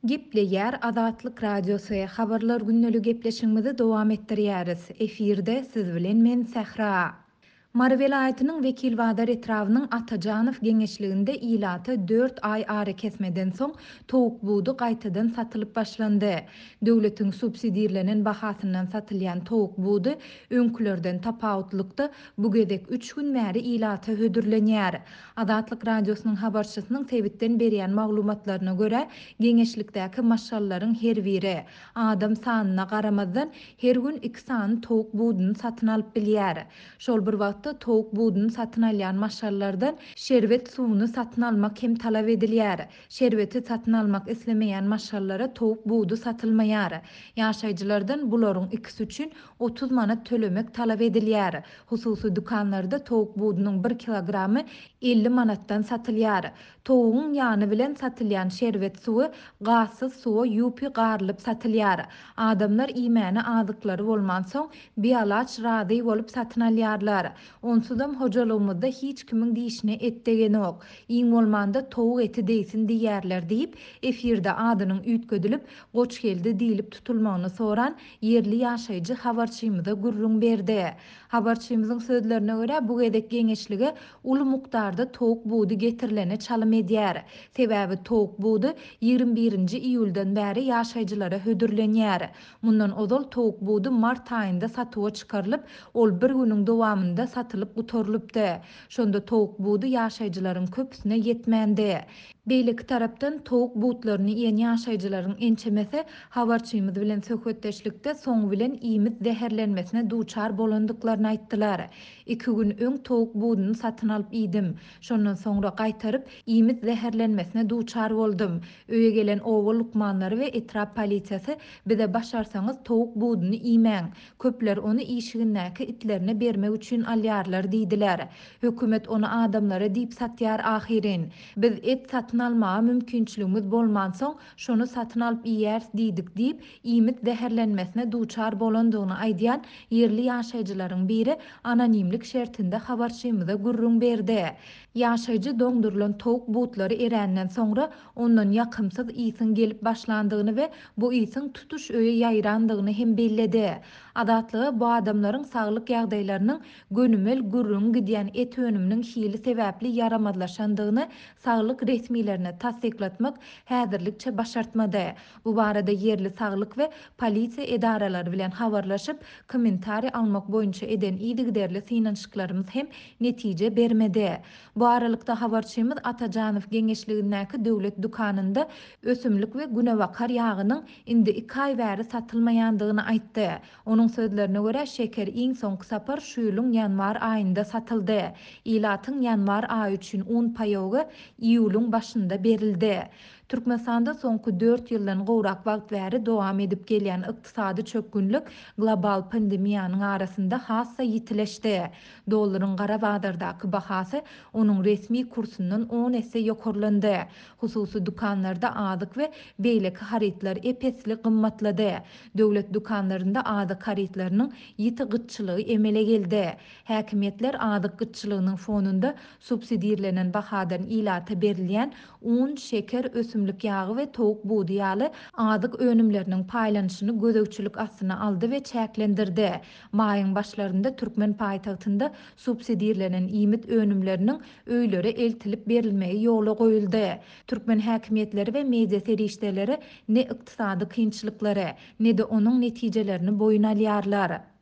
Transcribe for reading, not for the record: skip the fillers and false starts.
Gepleýär Azatlyk Radiosu habarlar günnälik gepleşigimizi dowam etdirýäris. Efirde siz bilen men Sähra. Mar welaýatynyň Wekil Badar Etrawynyň Atajanow geňeşliginde ilaty 4 ay ara kesmeden soň towuk budy gaýtadan satylyp başlandy. Döwletiň subsidiýelenen bahasyndan satylýan towuk budy öňkülerden tapawutlykda bu gezek 3 gün bäri ilaty hödürlenýär. Azatlyk Radiosynyň habarçysynyň sebitten berýän maglumatlaryna görä, geňeşlikdäki maşallaryň her biri adam sanyna garamazdan her gün 2 sany towuk budyny satyn alyp bilýär. Şol bir wagtda towuk budyny satyn alýan maşallardan şerbet suwuny satyn almak hem talap edilýär. Şerbeti satyn almak islemeýän maşallara towuk budy satylmaýar. Ýaşaýjylardan bularyň ikisi üçin 30 manat tölemek talap edilýär. Hususy dukanlarda towuk budynyň 1 kilogramy 50 manatdan satylýar. Towugyň ýany bilen satylýan şerbet suwy gasyz suwa ýupy garylyp satylýar. Adamlar imäni azyklary bolman soň bialaç razy bolup satyn alýarlar. Onsuzam hojalygymyzda hiç kimiň diýişine et degeni ok. Iň bolmanda towuk eti deýsin diýerler diýip efirde adynyň üýtgedilip goç geldi diýilip tutulmagyny soran yerli ýaşaýjy habarçymyza gurrun berdi. Habarçymyzyň sözlerine görä bu gezek geňeşlige uly mukdarda towuk budy getirilene çalym edýär. Sebäbi towuk budy 21-nji iýuldan bäri ýaşaýjylara hödürlenýär. Mundan ozal towuk budy mart aýynda satyga çykarylyp, ol bir günüň dowamında satılıp gutorulypdy. Şonda towuk budy ýaşaýjylaryň köpüsine ýetmändi. Beýleki tarapdan towuk butlaryny ýen ýaşaýjylaryň ençemesi habarçymyz bilen söhbetdeşlikde soň bilen iýmit zäherlenmesine duçar bolandyklaryny aýtdylar. 2 gün öň towuk budyny satyn alyp iýdim. Şondan soňra gaýtaryp iýmit zäherlenmesine duçar boldum. Öýe gelen owul lukmanlary we etrap polisiýasy bize başarsaňyz towuk budyny iýmäň. Köpler onu işigindäki itlerine bermek üçin alýarlar diýdiler. Hökümet onu adamlara diýip satýar ahirin. Biz et satyn almaga mümkinçiligimiz bolman soň şonu satyn alyp iýärs diýdik diýip iýmit zäherlenmesine duçar bolandygyny aýdýan yerli ýaşaýjylaryň biri anonimlik şertinde habarçymyza gurrun berdi. Ýaşaýjy doňdurulan towuk butlary eränden soňra ondan ýakymsyz iýsin gelip başlandygyny we bu iýsiň tutuş öýe ýaýrandygyny hem belledi. Adatlygy bu adamlaryň saglyk ýagdaýlarynyň gönümel gurrun gidýän et önüminiň hili sebäpli yaramazlaşandygyny saglyk resmiýetlerine tasdiklatmak häzirlikçe başartmady. Bu barada yerli saglyk we polisiýa edaralary bilen habarlaşyp kommentari almak boýunça eden iýdigderli synançyklarymyz hem netije bermedi. Bu aralykda habarçymyz Atajanow geňeşligindäki döwlet dukanynda ösümlik we günewakar ýagynyň indi 2 ay bäri satylmaýandygyny aýtdy. Onuň sözlerine görä şeker iň soňky sapar şu ýylyň ýanwar aýynda satyldy. Ilatyň ýanwar aýy üçin un payogy iýulyň başynda berildi. Türkmenistanda soňky 4 ýyldan gowrak wagt bäri dowam edip gelýän ykdysady çökgünlük global pandemiýanyň arasynda hassa ýitileşdi. Dollaryň gara badardaky bahasy onuň resmi kursundan 10 esse ýokarlandy. Hususy dukanlarda adyk we beýleki haritler epesli gymmatlady. Döwlet dukanlarynda adyk haritlarynyň ýiti gytçylygy emele geldi. Häkimetler adyk gytçylygynyň fonunda subsidiýelenen bahadan ilata berilýän un, şeker, ösümlik ýagy we towuk budy ýaly adyk önümleriniň paýlanyşyny gözegçilik astyna aldy we çäklendirdi. Maýyň başlarynda Türkmen paýtagtynda subsidiýelenen iýmit önümleriniň öýlere eltilip berilmegi ýola goýuldy. Türkmen häkimetleri we media serişdeleri ne ykdysady kynçylyklary, ne de onuň netijelerini boyun alýarlar.